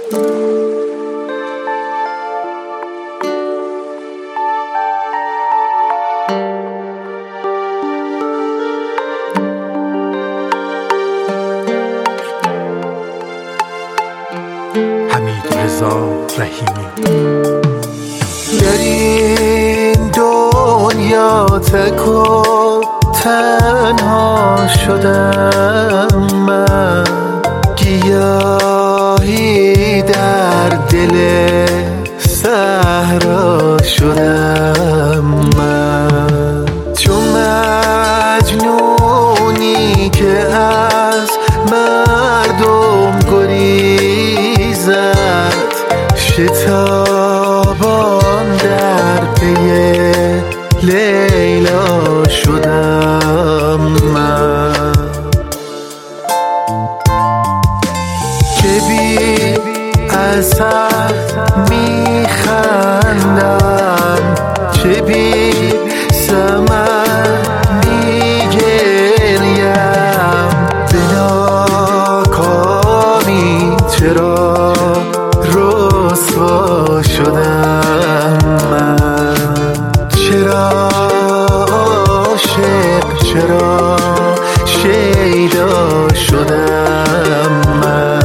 حمیدرضا رحیمی. در این دنیا تک و تنها شدم من، گیاهی در دل صحرا شدم من، چون مجنونی که از مردم گریزد، شتابان در پی لیلا شدم من، که بی اثر میخندم، چه بی ثمر میگریم، به ناکامی چرا رسوا شدم من، چرا عاشق، چرا شیدا شدم من.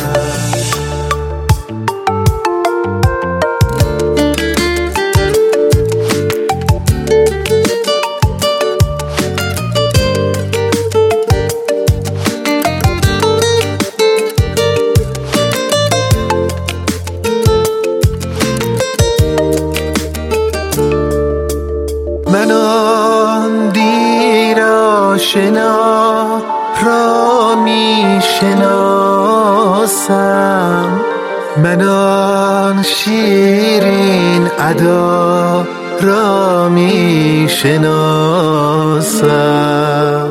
من آن دیر آشنا را می شناسم، من آن شیرین ادا را می شناسم،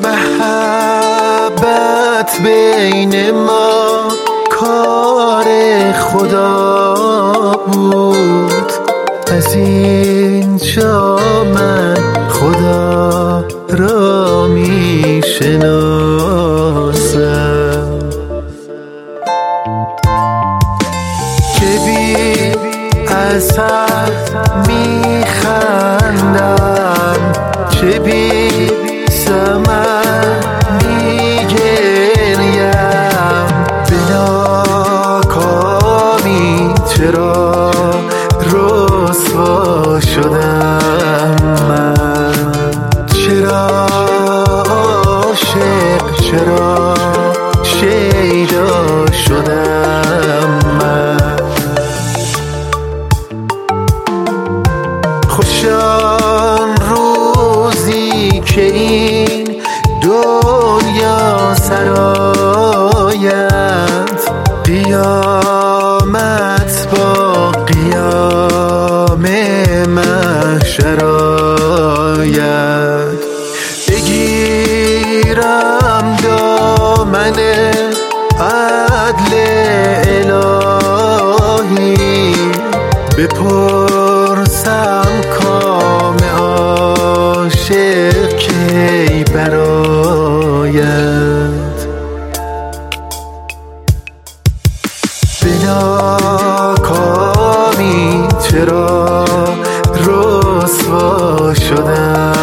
محبت بین ما کار خدا بود، از اینجا من خدا را می شناسم، که بی اثر می خندم، چه بی ثمر می گریم، به ناکامی چرا رسوا شدم من، چرا عاشق، چرا شیدا شدم من. خوش آن روزی که این دنیا سرآید، قیامت با قیام محشر آید، بگیرم دامن عدل الهی، بپرسم کام عاشق کی برآید، به ناکامی چرا رسوا شدم